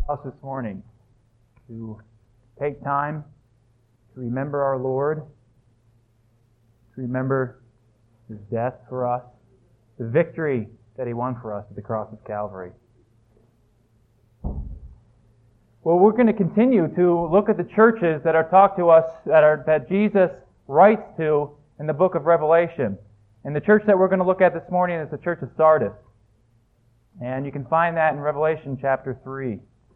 us this morning to take time to remember our Lord, to remember His death for us, the victory that He won for us at the cross of Calvary. Well, we're going to continue to look at the churches that are talked to us, that Jesus writes to in the book of Revelation. And the church that we're going to look at this morning is the church of Sardis. And you can find that in Revelation chapter 3.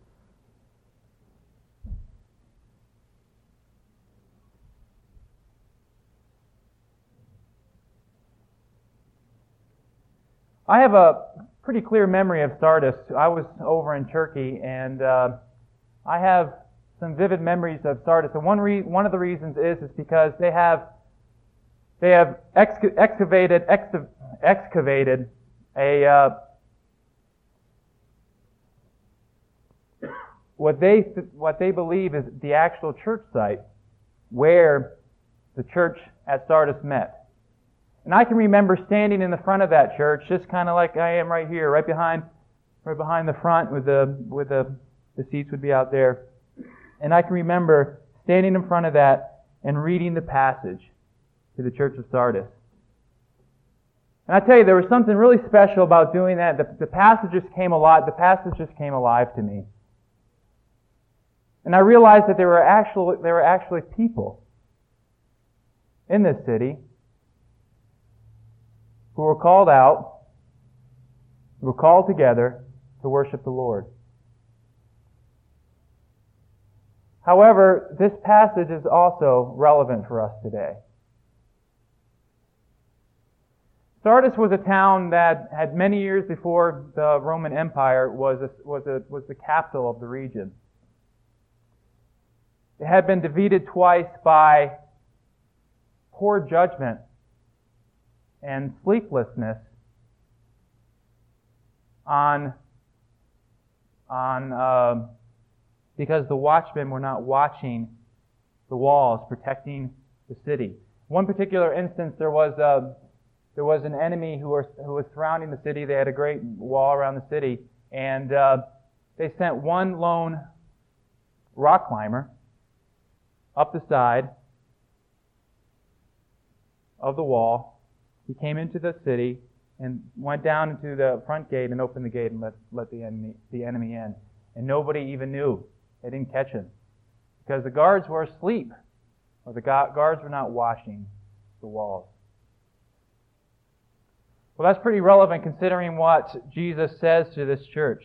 I have a pretty clear memory of Sardis. I was over in Turkey, and I have some vivid memories of Sardis. And one of the reasons is because they have excavated a what they believe is the actual church site where the church at Sardis met. And I can remember standing in the front of that church, just kind of like I am right here, right behind the front, with the seats would be out there. And I can remember standing in front of that and reading the passage to the church of Sardis. And I tell you, there was something really special about doing that. The passage just came alive. The passage just came alive to me. And I realized that there were actually people in this city who were called out, who were called together to worship the Lord. However, this passage is also relevant for us today. Sardis was a town that had many years before the Roman Empire was the capital of the region. It had been defeated twice by poor judgment and sleeplessness because the watchmen were not watching the walls, protecting the city. One particular instance, there was an enemy who was surrounding the city. They had a great wall around the city, and they sent one lone rock climber up the side of the wall. He came into the city and went down into the front gate and opened the gate and let the enemy in. And nobody even knew. They didn't catch him because the guards were asleep, or the guards were not watching the walls. Well, that's pretty relevant considering what Jesus says to this church.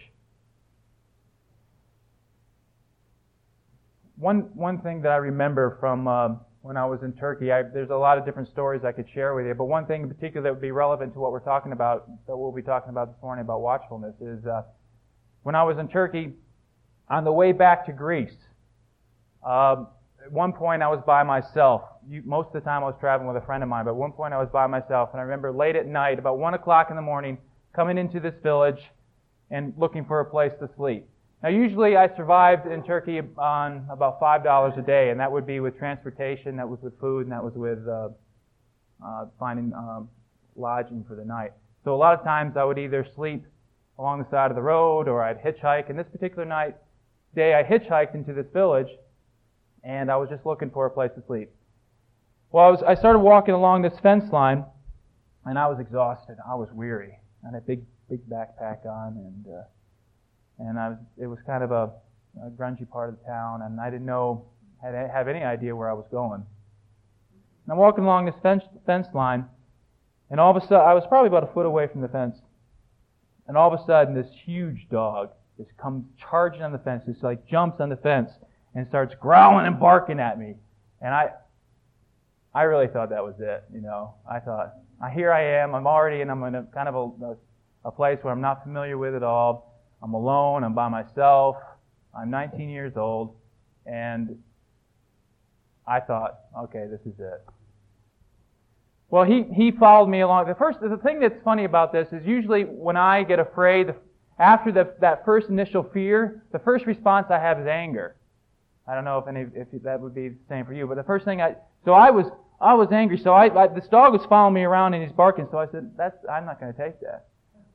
One thing that I remember from when I was in Turkey, there's a lot of different stories I could share with you, but one thing in particular that would be relevant to what we're talking about, that we'll be talking about this morning about watchfulness, is when I was in Turkey, on the way back to Greece, at one point I was by myself. Most of the time I was traveling with a friend of mine, but at one point I was by myself, and I remember late at night, about 1 o'clock in the morning, coming into this village and looking for a place to sleep. Now, usually I survived in Turkey on about $5 a day, and that would be with transportation, that was with food, and that was with finding lodging for the night. So a lot of times I would either sleep along the side of the road, or I'd hitchhike. And this particular day I hitchhiked into this village, and I was just looking for a place to sleep. Well, I started walking along this fence line, and I was exhausted. I was weary. I had a big backpack on, and it was kind of a grungy part of the town, and I didn't have any idea where I was going. And I'm walking along this fence line, and all of a sudden, I was probably about a foot away from the fence, and all of a sudden, this huge dog just comes charging on the fence, just like jumps on the fence, and starts growling and barking at me. And I really thought that was it, you know. I thought, here I am, I'm in a kind of a place where I'm not familiar with at all. I'm alone, I'm by myself, I'm 19 years old, and I thought, okay, this is it. Well, he followed me along. The thing that's funny about this is usually when I get afraid, after that first initial fear, the first response I have is anger. I don't know if that would be the same for you, but the first thing I was angry. So this dog was following me around and he's barking. So I said, I'm not going to take that.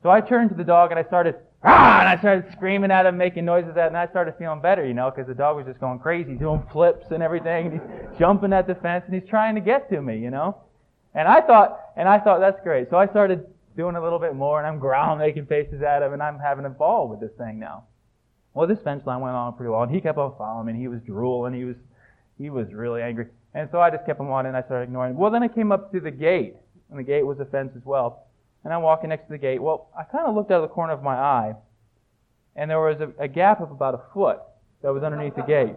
So I turned to the dog and I started, "Ah!" and I started screaming at him, making noises at him, and I started feeling better, because the dog was just going crazy, doing flips and everything, and he's jumping at the fence, and he's trying to get to me, And I thought, that's great. So I started doing a little bit more, and I'm growling, making faces at him, and I'm having a ball with this thing now. Well, this fence line went on pretty well, and he kept on following me, and he was drooling, he was really angry. And so I just kept him on, and I started ignoring him. Well, then I came up to the gate, and the gate was a fence as well. And I'm walking next to the gate. Well, I kind of looked out of the corner of my eye, and there was a gap of about a foot that was underneath the gate.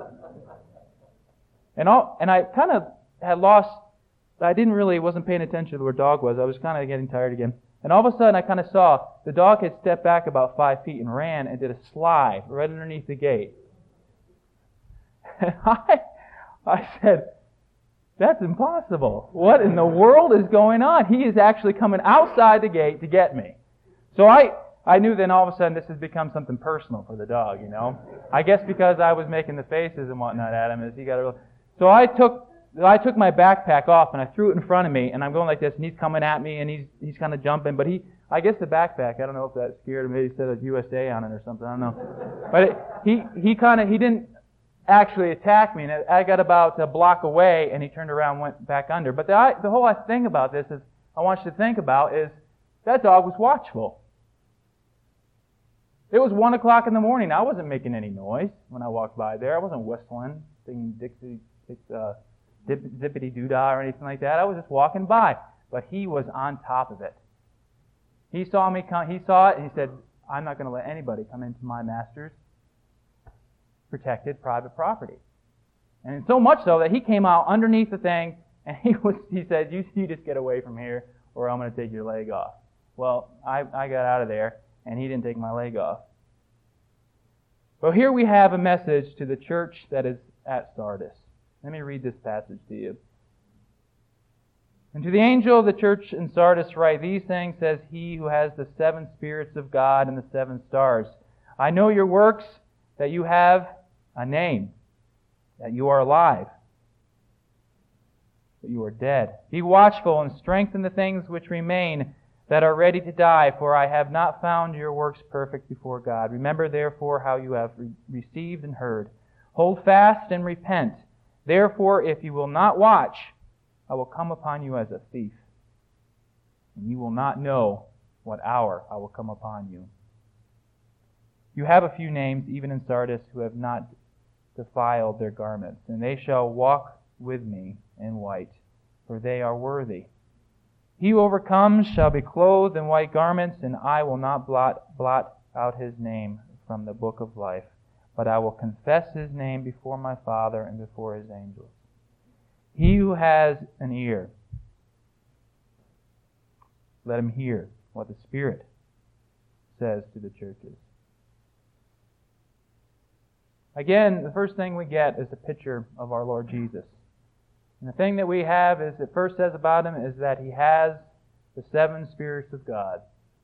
And I kind of had lost, wasn't paying attention to where the dog was. I was kind of getting tired again. And all of a sudden I kind of saw the dog had stepped back about 5 feet and ran and did a slide right underneath the gate. And I said, "That's impossible. What in the world is going on? He is actually coming outside the gate to get me." So I knew then all of a sudden this has become something personal for the dog, I guess because I was making the faces and whatnot at him, So I took my backpack off and I threw it in front of me, and I'm going like this, and he's coming at me, and he's kind of jumping, but I guess the backpack, I don't know if that scared him, maybe he said a USA on it or something, I don't know. But he didn't actually attack me, and I got about a block away, and he turned around and went back under. But the whole thing about this is, I want you to think about is, that dog was watchful. It was 1 o'clock in the morning. I wasn't making any noise when I walked by there. I wasn't whistling, singing Dixie, Zippity Doodah or anything like that. I was just walking by. But he was on top of it. He saw me come, he saw it, and he said, "I'm not going to let anybody come into my master's protected private property." And so much so that he came out underneath the thing, and he said, you just get away from here, or I'm going to take your leg off. Well, I got out of there, and he didn't take my leg off. Well, here we have a message to the church that is at Sardis. Let me read this passage to you. "And to the angel of the church in Sardis write, these things says he who has the 7 spirits of God and the 7 stars. I know your works, that you have a name, that you are alive, but you are dead. Be watchful and strengthen the things which remain that are ready to die, for I have not found your works perfect before God. Remember therefore how you have received and heard. Hold fast and repent. Therefore, if you will not watch, I will come upon you as a thief, and you will not know what hour I will come upon you. You have a few names, even in Sardis, who have not defiled their garments, and they shall walk with me in white, for they are worthy. He who overcomes shall be clothed in white garments, and I will not blot out his name from the book of life, but I will confess his name before my Father and before his angels. He who has an ear, let him hear what the Spirit says to the churches." Again, the first thing we get is a picture of our Lord Jesus. And the thing that we have is, it first says about him, is that he has the 7 spirits of God.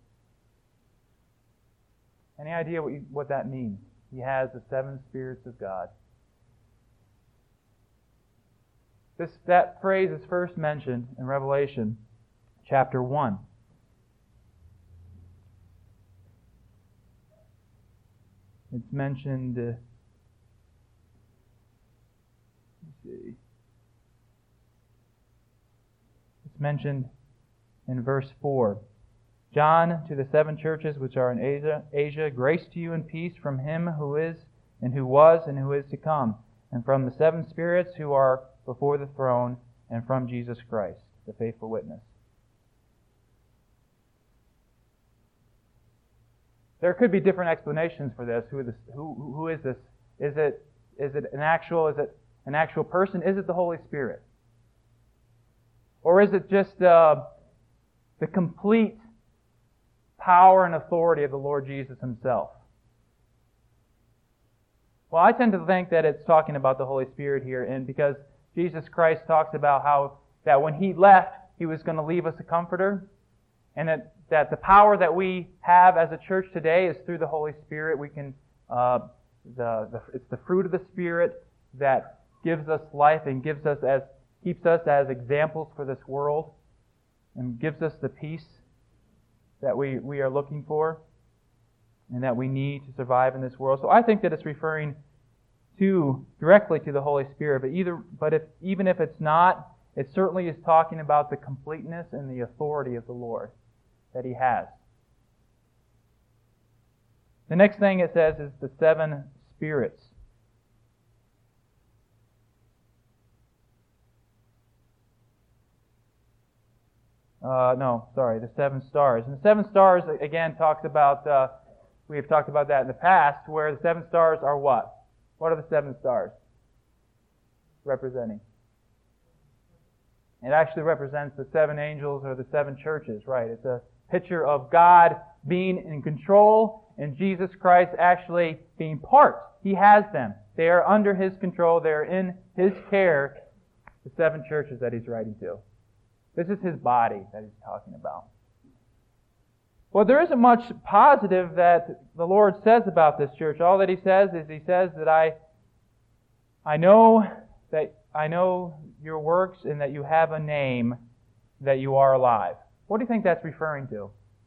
Any idea what that means? He has the 7 spirits of God. That phrase is first mentioned in Revelation chapter 1. It's mentioned, let's see. It's mentioned in verse 4. "John, to the 7 churches which are in Asia, grace to you and peace from him who is, and who was, and who is to come, and from the 7 spirits who are before the throne, and from Jesus Christ, the faithful witness." There could be different explanations for this. Who is this? Is it an actual person? Is it the Holy Spirit? Or is it just the complete power and authority of the Lord Jesus himself? Well, I tend to think that it's talking about the Holy Spirit here, and because Jesus Christ talks about how that when he left, he was going to leave us a comforter, and that the power that we have as a church today is through the Holy Spirit. We can it's the fruit of the Spirit that gives us life and keeps us as examples for this world, and gives us the peace that we are looking for and that we need to survive in this world. So I think that it's referring directly to the Holy Spirit. Even if it's not, it certainly is talking about the completeness and the authority of the Lord that He has. The next thing it says is the 7 spirits. The 7 stars. And the 7 stars, again, talks about, we have talked about that in the past, where the 7 stars are what? What are the 7 stars representing? It actually represents the 7 angels or the 7 churches, right? It's a picture of God being in control and Jesus Christ actually being part. He has them. They are under His control. They are in His care, the 7 churches that He's writing to. This is His body that He's talking about. Well, there isn't much positive that the Lord says about this church. All that He says is He says that I know your works and that you have a name, that you are alive. What do you think that's referring to?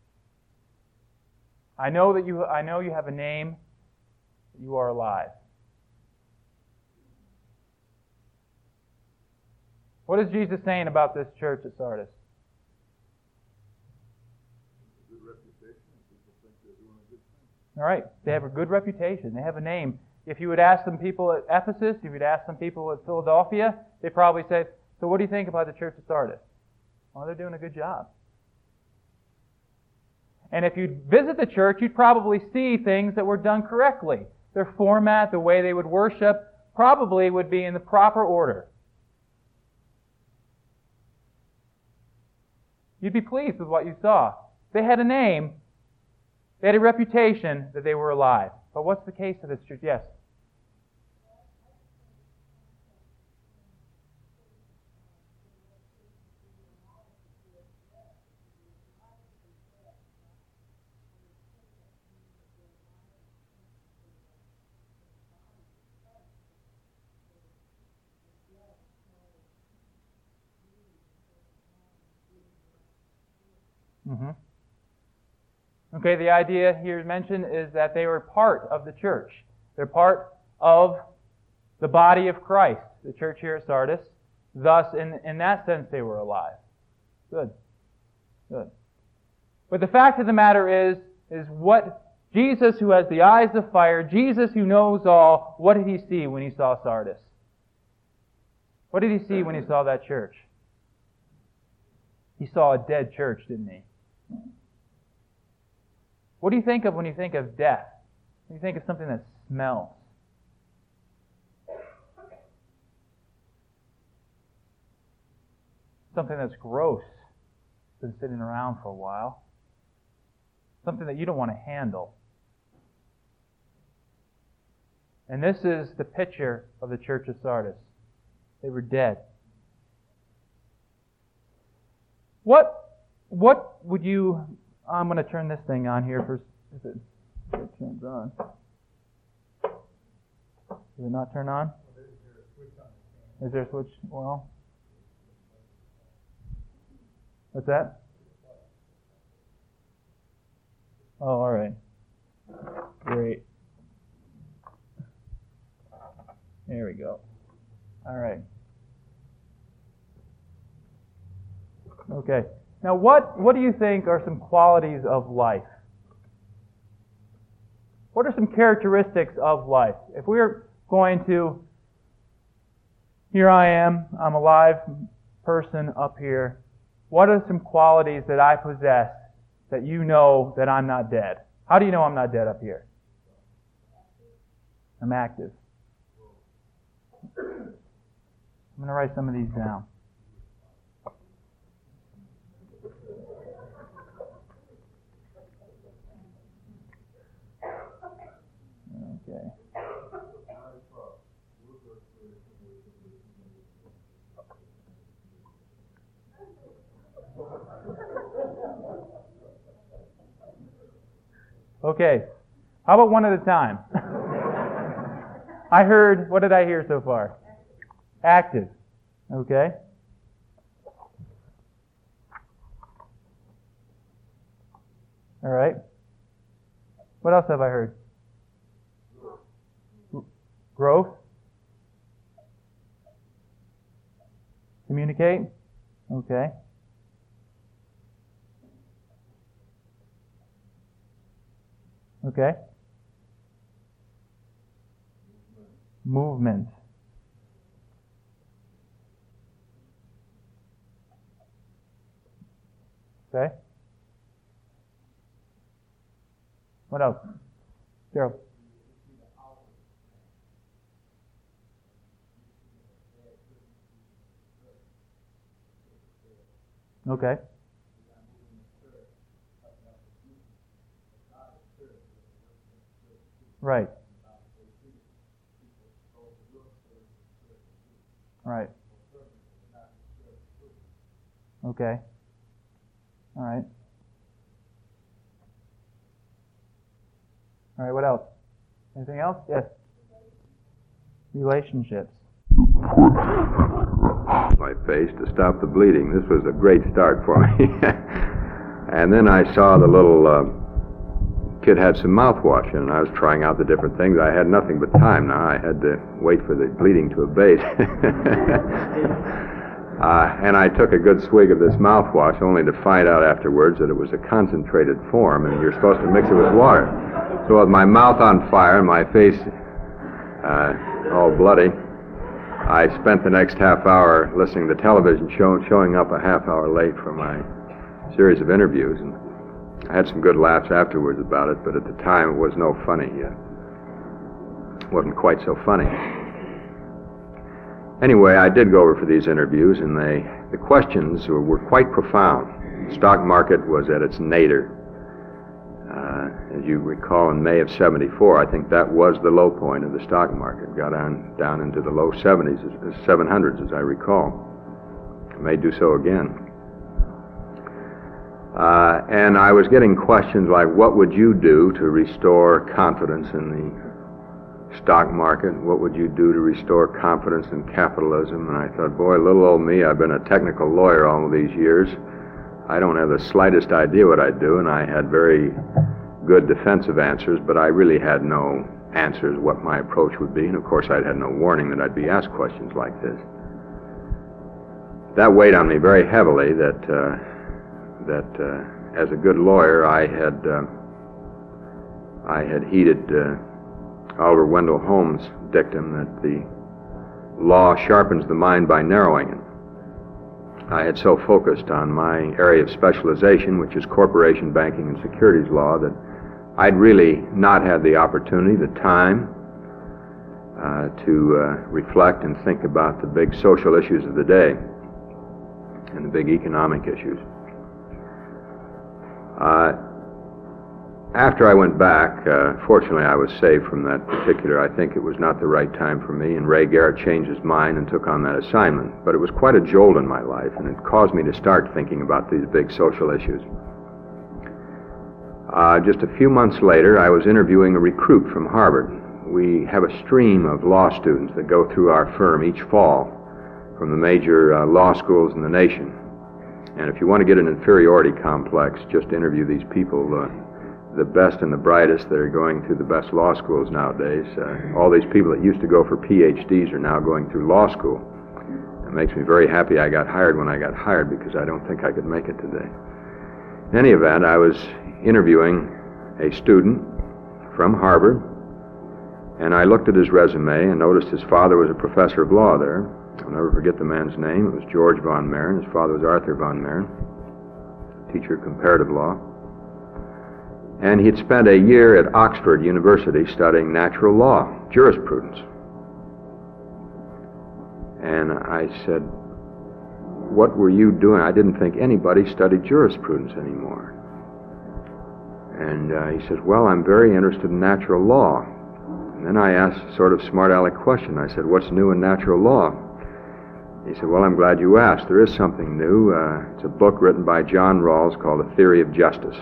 I know you have a name, that you are alive. What is Jesus saying about this church at Sardis? All right, they have a good reputation. They have a name. If you would ask some people at Ephesus, if you'd ask some people at Philadelphia, they'd probably say, so what do you think about the church at Sardis? Well, they're doing a good job. And if you'd visit the church, you'd probably see things that were done correctly. Their format, the way they would worship, probably would be in the proper order. You'd be pleased with what you saw. They had a name. They had a reputation that they were alive. But what's the case of this church? Yes? Mm-hmm. Okay, the idea here mentioned is that they were part of the church. They're part of the body of Christ, the church here at Sardis. Thus, in that sense, they were alive. Good. Good. But the fact of the matter is what Jesus, who has the eyes of fire, Jesus who knows all, what did He see when He saw Sardis? What did He see when He saw that church? He saw a dead church, didn't He? What do you think of when you think of death? You think of something that smells. Something that's gross, been sitting around for a while. Something that you don't want to handle. And this is the picture of the church of Sardis. They were dead. What would you... I'm going to turn this thing on here first. If it turns on. Does it not turn on? Is there a switch? Well, what's that? Oh, all right. Great. There we go. All right. Okay. Now, what do you think are some qualities of life? What are some characteristics of life? If we're going to, here I am, I'm a live person up here. What are some qualities that I possess that you know that I'm not dead? How do you know I'm not dead up here? I'm active. I'm going to write some of these down. Okay. Okay. How about one at a time? What did I hear so far? Active. Okay. All right. What else have I heard? Growth. Communicate. Okay. Okay. Movement. Okay. What else? Gerald. Okay. Right. Right. Okay. All right. All right, what else? Anything else? Yes. Relationships. My face to stop the bleeding. This was a great start for me. And then I saw the little kid had some mouthwash in, and I was trying out the different things. I had nothing but time now. I had to wait for the bleeding to abate. And I took a good swig of this mouthwash, only to find out afterwards that it was a concentrated form, and you're supposed to mix it with water. So with my mouth on fire and my face all bloody, I spent the next half hour listening to television, showing up a half hour late for my series of interviews. And I had some good laughs afterwards about it, but at the time it was no funny. It wasn't quite so funny. Anyway, I did go over for these interviews, and the questions were quite profound. The stock market was at its nadir. As you recall, in May of '74, I think that was the low point of the stock market. Got down into the low 700s, as I recall. It may do so again. And I was getting questions like, what would you do to restore confidence in the stock market? What would you do to restore confidence in capitalism? And I thought, boy, little old me, I've been a technical lawyer all of these years. I don't have the slightest idea what I'd do, and I had very good defensive answers, but I really had no answers what my approach would be, and of course I'd had no warning that I'd be asked questions like this. That weighed on me very heavily, that as a good lawyer I had heeded Oliver Wendell Holmes' dictum that the law sharpens the mind by narrowing it. I had so focused on my area of specialization, which is corporation banking and securities law, that I'd really not had the opportunity, the time, to reflect and think about the big social issues of the day and the big economic issues. After I went back, fortunately I was saved from that particular, I think it was not the right time for me, and Ray Garrett changed his mind and took on that assignment. But it was quite a jolt in my life, and it caused me to start thinking about these big social issues. Just a few months later, I was interviewing a recruit from Harvard. We have a stream of law students that go through our firm each fall from the major law schools in the nation. And if you want to get an inferiority complex, just interview these people, the best and the brightest that are going through the best law schools nowadays. All these people that used to go for PhDs are now going through law school. It makes me very happy I got hired when I got hired, because I don't think I could make it today. In any event, I was interviewing a student from Harvard, and I looked at his resume and noticed his father was a professor of law there. I'll never forget the man's name. It was George von Marin. His father was Arthur von Marin, teacher of comparative law. And he'd spent a year at Oxford University studying natural law, jurisprudence. And I said, what were you doing? I didn't think anybody studied jurisprudence anymore. And he says, well, I'm very interested in natural law. And then I asked a sort of smart-aleck question. I said, what's new in natural law? He said, well, I'm glad you asked. There is something new. It's a book written by John Rawls called A Theory of Justice.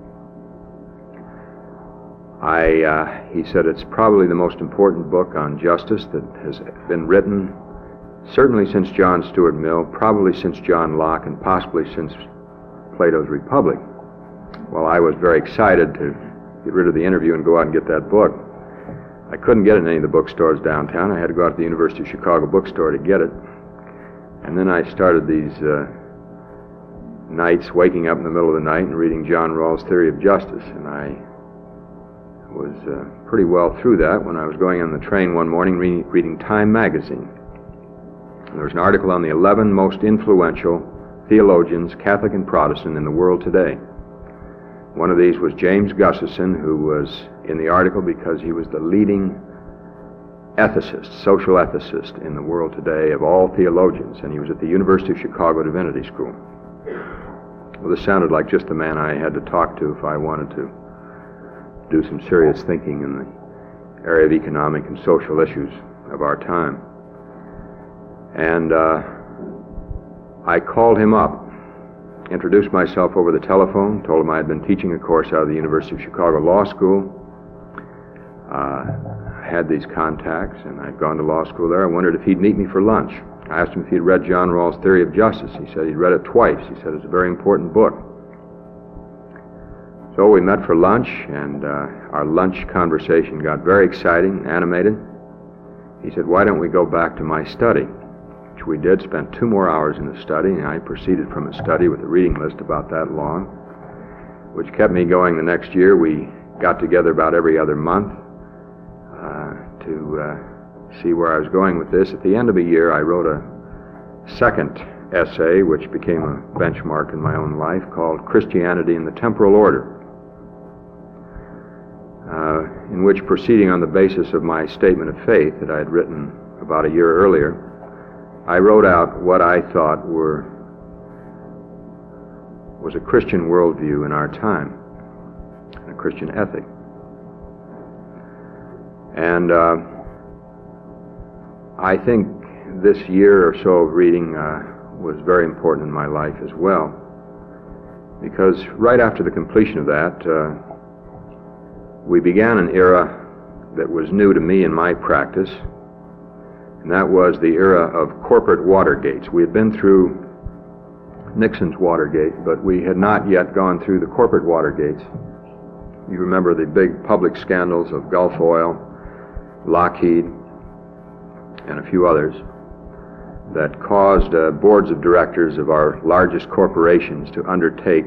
He said it's probably the most important book on justice that has been written, certainly since John Stuart Mill, probably since John Locke, and possibly since Plato's Republic. Well, I was very excited to get rid of the interview and go out and get that book. I couldn't get it in any of the bookstores downtown. I had to go out to the University of Chicago bookstore to get it. And then I started these nights waking up in the middle of the night and reading John Rawls' Theory of Justice. And I was pretty well through that when I was going on the train one morning reading Time magazine. And there was an article on the 11 most influential theologians, Catholic and Protestant, in the world today. One of these was James Gustafson, who was in the article because he was the leading ethicist, social ethicist in the world today of all theologians, and he was at the University of Chicago Divinity School. Well, this sounded like just the man I had to talk to if I wanted to do some serious thinking in the area of economic and social issues of our time. And I called him up, introduced myself over the telephone, told him I had been teaching a course out of the University of Chicago Law School. I had these contacts, and I'd gone to law school there. I wondered if he'd meet me for lunch. I asked him if he'd read John Rawls' Theory of Justice. He said he'd read it twice. He said it's a very important book. So we met for lunch, and our lunch conversation got very exciting, animated. He said, "Why don't we go back to my study?" Which we did, spent 2 more hours in the study, and I proceeded from his study with a reading list about that long, which kept me going the next year. We got together about every other month to see where I was going with this. At the end of a year, I wrote a second essay, which became a benchmark in my own life, called Christianity in the Temporal Order, in which, proceeding on the basis of my statement of faith that I had written about a year earlier, I wrote out what I thought was a Christian worldview in our time, a Christian ethic. And I think this year or so of reading was very important in my life as well, because right after the completion of that, we began an era that was new to me in my practice, and that was the era of corporate Watergates. We had been through Nixon's Watergate, but we had not yet gone through the corporate Watergates. You remember the big public scandals of Gulf Oil, Lockheed, and a few others that caused boards of directors of our largest corporations to undertake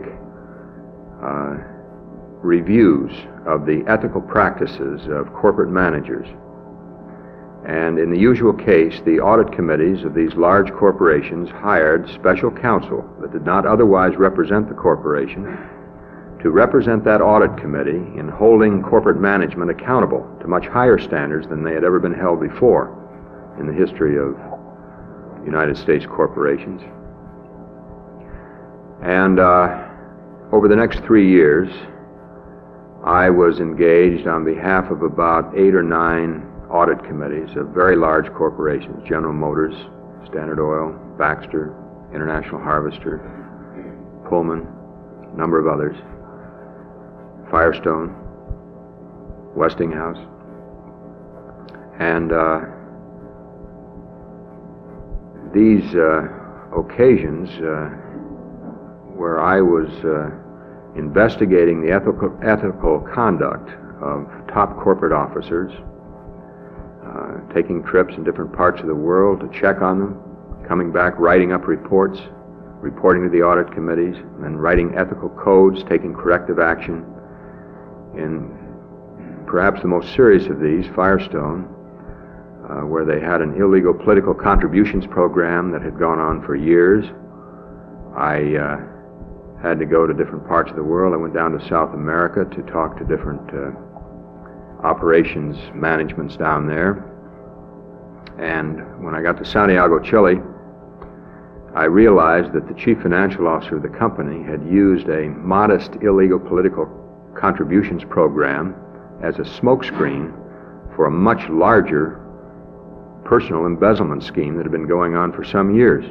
reviews of the ethical practices of corporate managers. And in the usual case, the audit committees of these large corporations hired special counsel that did not otherwise represent the corporation to represent that audit committee in holding corporate management accountable to much higher standards than they had ever been held before in the history of United States corporations. And over the next 3 years, I was engaged on behalf of about 8 or 9 audit committees of very large corporations: General Motors, Standard Oil, Baxter, International Harvester, Pullman, a number of others, Firestone, Westinghouse. And these occasions where I was investigating the ethical conduct of top corporate officers, taking trips in different parts of the world to check on them, coming back, writing up reports, reporting to the audit committees, and then writing ethical codes, taking corrective action. In perhaps the most serious of these, Firestone, where they had an illegal political contributions program that had gone on for years. I had to go to different parts of the world. I went down to South America to talk to different operations managements down there. And when I got to Santiago, Chile, I realized that the chief financial officer of the company had used a modest illegal political contributions program as a smokescreen for a much larger personal embezzlement scheme that had been going on for some years.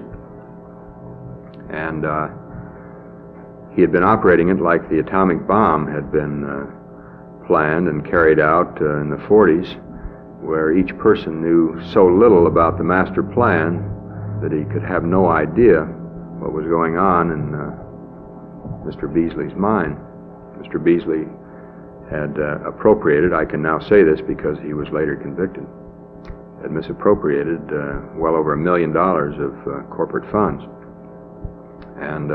And he had been operating it like the atomic bomb had been planned and carried out in the 40s, where each person knew so little about the master plan that he could have no idea what was going on in Mr. Beasley's mind. Mr. Beasley had appropriated, I can now say this because he was later convicted, had misappropriated well over $1 million of corporate funds. And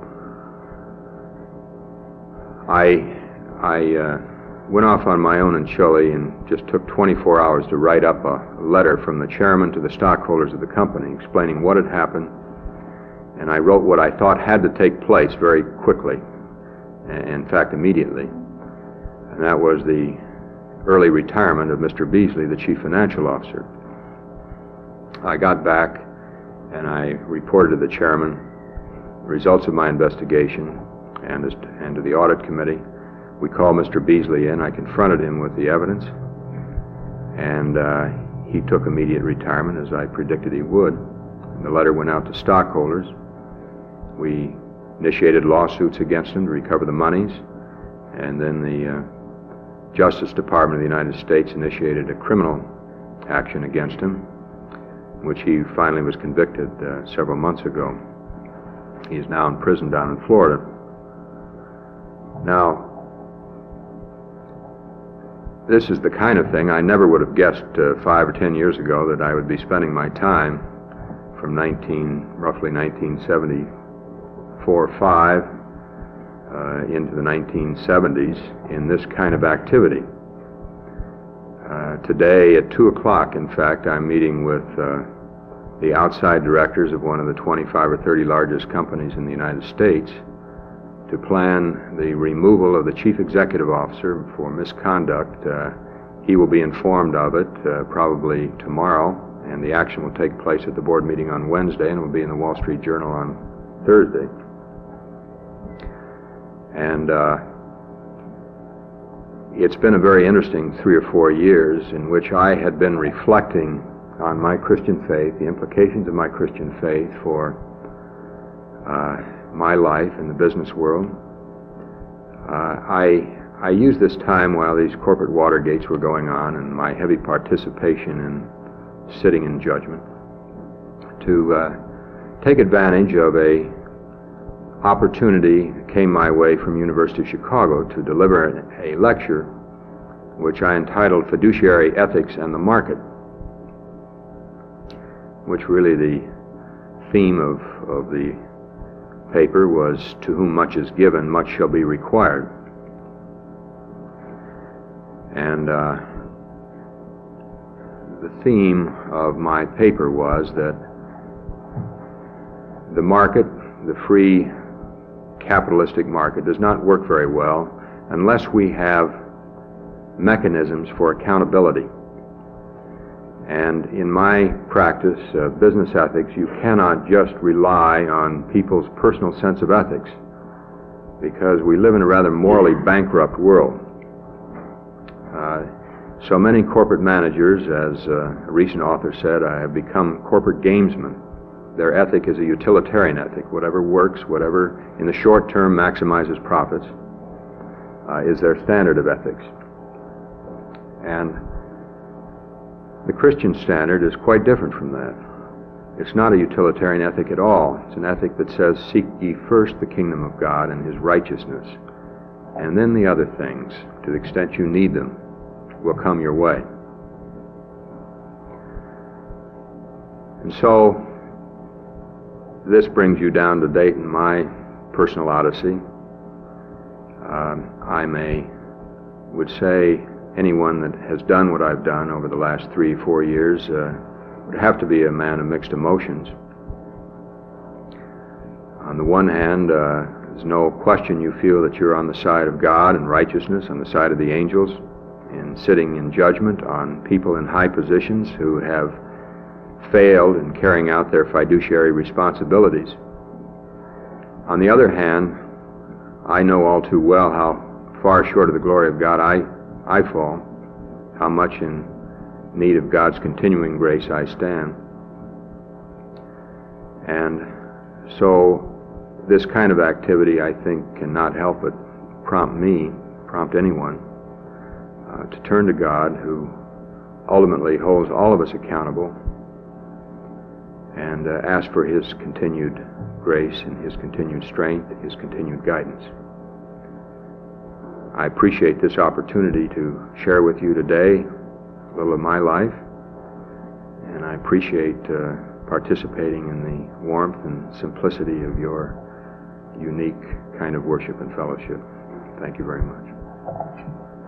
I went off on my own in Chile and just took 24 hours to write up a letter from the chairman to the stockholders of the company explaining what had happened, and I wrote what I thought had to take place very quickly, in fact immediately, and that was the early retirement of Mr. Beasley, the chief financial officer. I got back and I reported to the chairman the results of my investigation and to the audit committee. We called Mr. Beasley in. I confronted him with the evidence, and he took immediate retirement, as I predicted he would. And the letter went out to stockholders. We initiated lawsuits against him to recover the monies, and then the Justice Department of the United States initiated a criminal action against him, which he finally was convicted several months ago. He is now in prison down in Florida. Now, this is the kind of thing I never would have guessed 5 or 10 years ago that I would be spending my time from roughly 1974 or 5 into the 1970s in this kind of activity. Today at 2 o'clock, in fact, I'm meeting with the outside directors of one of the 25 or 30 largest companies in the United States to plan the removal of the chief executive officer for misconduct. He will be informed of it probably tomorrow, and the action will take place at the board meeting on Wednesday and will be in the Wall Street Journal on Thursday. And it's been a very interesting 3 or 4 years in which I had been reflecting on my Christian faith, the implications of my Christian faith for my life in the business world. I used this time while these corporate Watergates were going on and my heavy participation in sitting in judgment to take advantage of a opportunity that came my way from University of Chicago to deliver a lecture which I entitled Fiduciary Ethics and the Market, which really the theme of the paper was, to whom much is given, much shall be required. And the theme of my paper was that the market, the free capitalistic market, does not work very well unless we have mechanisms for accountability. And in my practice of business ethics, you cannot just rely on people's personal sense of ethics, because we live in a rather morally bankrupt world. So many corporate managers, as a recent author said, have become corporate gamesmen. Their ethic is a utilitarian ethic. Whatever works, whatever in the short term maximizes profits, is their standard of ethics. And the Christian standard is quite different from that. It's not a utilitarian ethic at all. It's an ethic that says, seek ye first the kingdom of God and his righteousness, and then the other things, to the extent you need them, will come your way. And so, this brings you down to date in my personal odyssey. I would say anyone that has done what I've done over the last 3 or 4 years would have to be a man of mixed emotions. On the one hand, there's no question you feel that you're on the side of God and righteousness, on the side of the angels, in sitting in judgment on people in high positions who have failed in carrying out their fiduciary responsibilities. On the other hand, I know all too well how far short of the glory of God I fall, how much in need of God's continuing grace I stand. And so this kind of activity, I think, cannot help but prompt anyone to turn to God, who ultimately holds all of us accountable, and ask for his continued grace and his continued strength and his continued guidance. I appreciate this opportunity to share with you today a little of my life, and I appreciate participating in the warmth and simplicity of your unique kind of worship and fellowship. Thank you very much.